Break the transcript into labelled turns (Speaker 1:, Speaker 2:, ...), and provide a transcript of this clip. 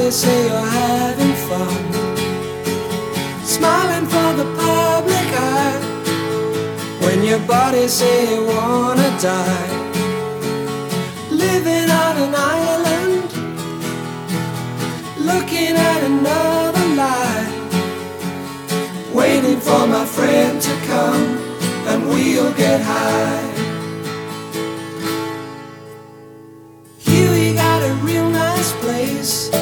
Speaker 1: body say you're having fun, smiling for the public eye, when your body say you wanna die, living on an island, looking at another life, waiting for my friend to come and we'll get high. Here we got a real nice place,